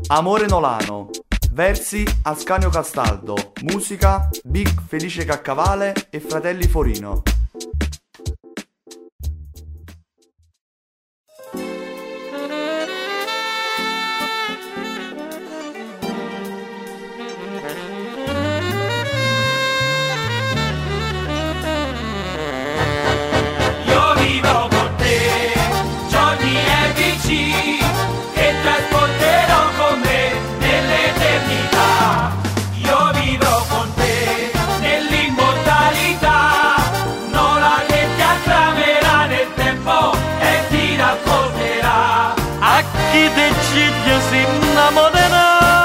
Amore Nolano. Versi Ascanio Castaldo. Musica Big Felice Caccavale e Fratelli Forino. Chi decide si innamorerà.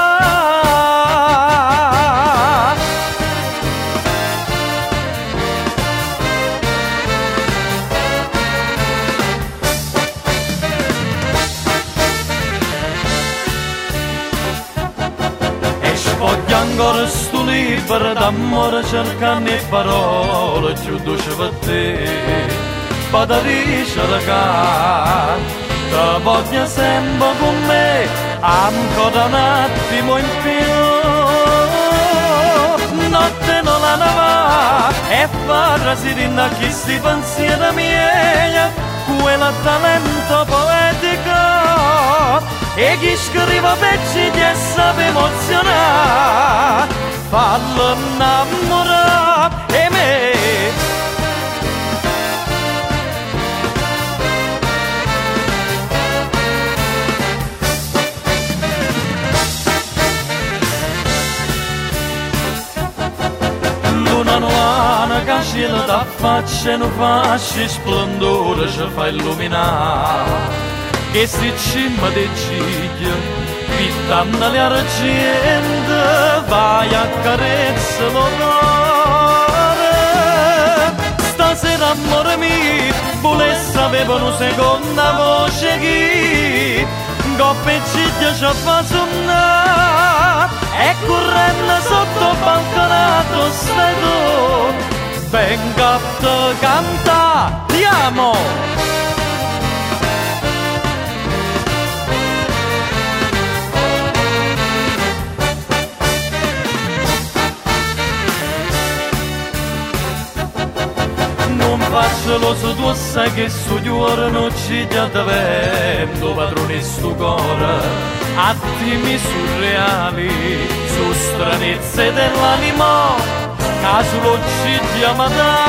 E sfoglia ancora sto libro d'amore cercando le parole più dolci per te, padarisce la te voglio sempre con me, ancora un attimo in più. Notte non la va e farà si rinda chi si pensiera mia, quella talento poetico, e chi scrive pezzi di essere emozionare, fallo innamorare e me. Luna nuova che scende da faccia e non fasci splendore ci fa illuminare. Che si cima dei cigli, pittando le argente, vai a carezza l'odore. Stasera amore mio, volesse avere una seconda voce chi, coppe ciglia ci fa suonare, e correndo sotto il balconato stai tu, venga a te canta, ti amo. Non faccio lo so, tu sai che su di ora non ci ti vento, padrone sto cuore, attimi surreali, su stranezze dell'animo, caso lo ci chiama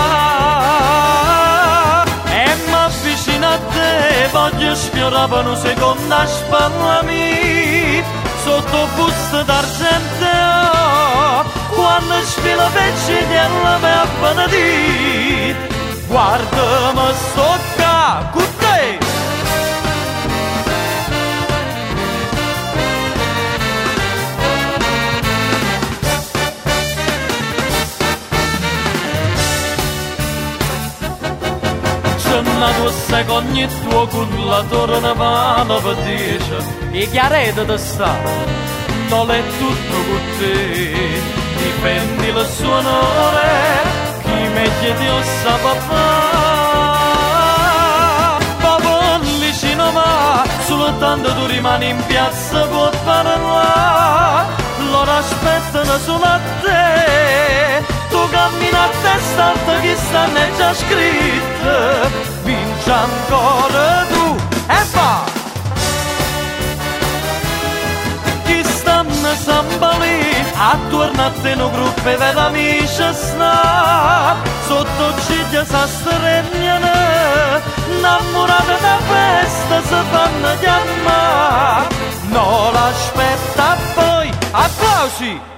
da. E m'avvicino a te, voglio sfiorare una seconda spalla mia, sotto busto d'argento, quando sfila pezzi di alla me appanati. Guardami sto qua con te. C'è una tua seconda tuo cullatore navale per dice e chiarete di stare, non è tutto con te, difendi il suo onore. Meglio Dio sa papà, papà vicino ma soltanto tu rimani in piazza può parlare, loro aspettano solo a te, tu cammini a testa alta che stanno già scritte, vinci ancora tu e va! Chi stanno sambalì, attorno a te no gruppo e veda amici sta, sotto ciglia sa stregnano, innamorate da festa si fanno chiamare, no l'aspetta poi, applausi!